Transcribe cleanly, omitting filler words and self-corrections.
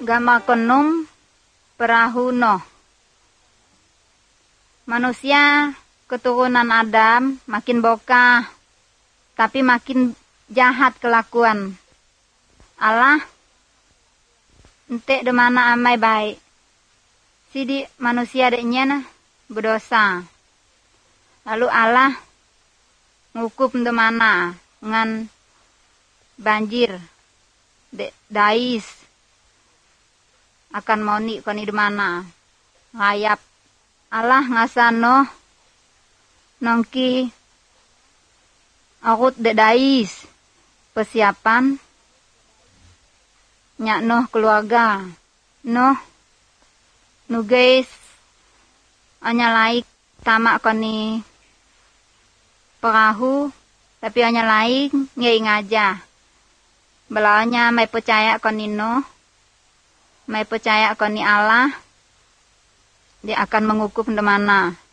Gama konum perahu Noh. Manusia keturunan Adam makin bokah, tapi makin jahat kelakuan. Allah ente de mana amai baik. Sidi manusia deknya nah berdosa. Lalu Allah ngukup de mana ngan banjir de dais akan moni koni de mana ngayap. Allah ngasano nongki akut de dais persiapan nyak noh keluarga noh nu guys hanya laik tamak koni perahu tapi hanya laik ngei ngaja belanya mai percaya koni noh mai percaya koni Allah dia akan menghukum de mana.